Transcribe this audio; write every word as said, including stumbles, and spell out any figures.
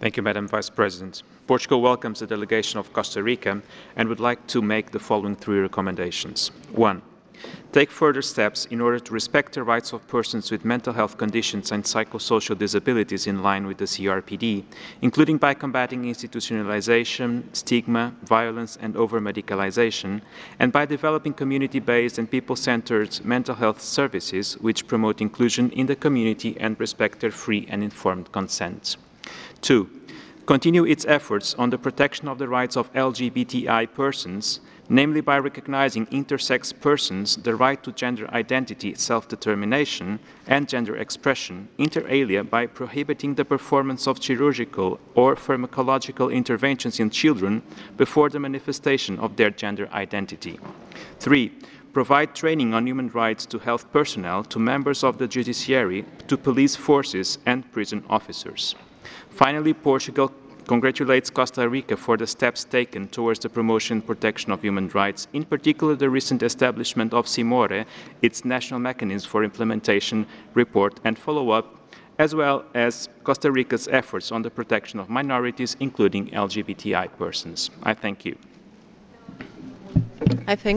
Thank you, Madam Vice President. Portugal welcomes the delegation of Costa Rica and would like to make the following three recommendations. One, take further steps in order to respect the rights of persons with mental health conditions and psychosocial disabilities in line with the C R P D, including by combating institutionalization, stigma, violence, and over-medicalization, and by developing community-based and people-centered mental health services which promote inclusion in the community and respect their free and informed consent. Two, continue its efforts on the protection of the rights of L G B T I persons, namely by recognizing intersex persons the right to gender identity, self-determination, and gender expression, inter alia by prohibiting the performance of chirurgical or pharmacological interventions in children before the manifestation of their gender identity. Three, provide training on human rights to health personnel, to members of the judiciary, to police forces, and prison officers. Finally, Portugal congratulates Costa Rica for the steps taken towards the promotion and protection of human rights, in particular the recent establishment of CIMORE, its national mechanism for implementation, report and follow-up, as well as Costa Rica's efforts on the protection of minorities, including L G B T I persons. I thank you. I thank